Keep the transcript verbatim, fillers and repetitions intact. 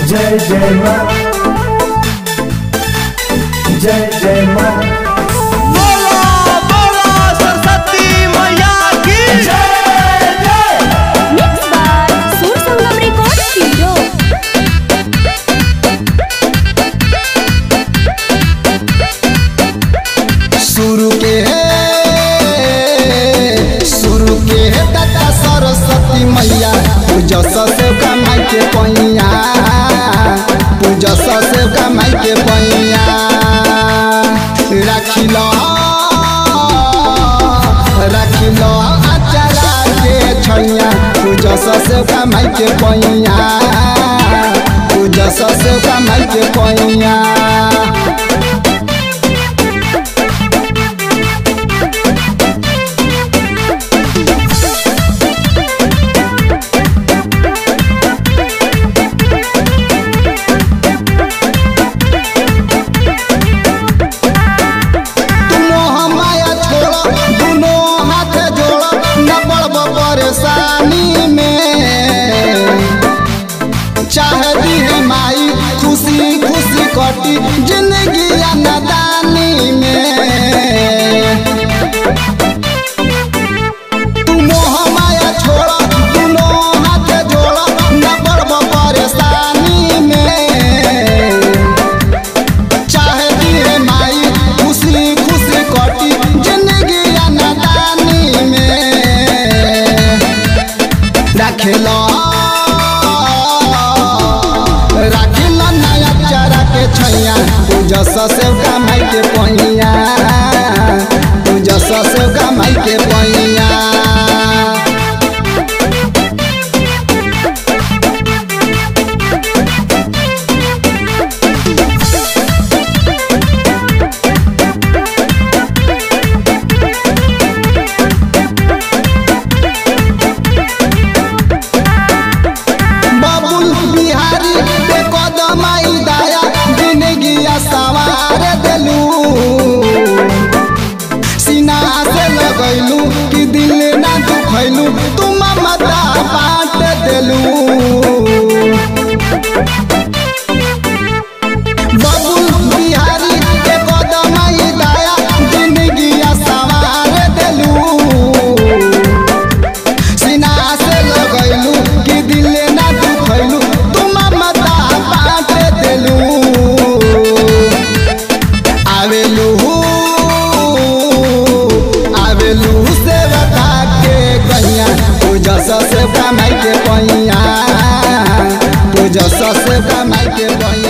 जय जय माँ, जय जय माँ। बोलो बोलो सरस्वती मैया की जय जय। Mixed by Sur Sangam Record Studio. शुरू के शुरू के दाता सरस्वती मैया पूजा से कमाई के पैया पूजा से कमाई के पैया रखिलो रखिलो अचरा के छैया पूजा से कमाई के पैया पूजा से कमाई के पैया परेशानी में चाहती है माई खुशी खुशी कटी जिंदगी नादानी में तू मोह माया छोड़ा दोनों हाथ जोड़ा न पड़ब परेशानी में चाहती है माई खुशी खुशी कटी जिंदगी नादानी में रखलो रखलो नया चारा के छैया पूजा से कमाई के पैया पूजा से कमाई के पैया सवार देलू सीना से लगैलू कि दिल ना दुखैलू तुम मता बांट देलू बबुल बिहारी के कदम दया जिंदगी सवार देलू सीना से लगैलू कि दिल ना दुखैलू तुम मता बांट देलू आवेलू आवेलू से बता के कहिया पूजा से कमाई के पैया पूजा से कमाई के पैया।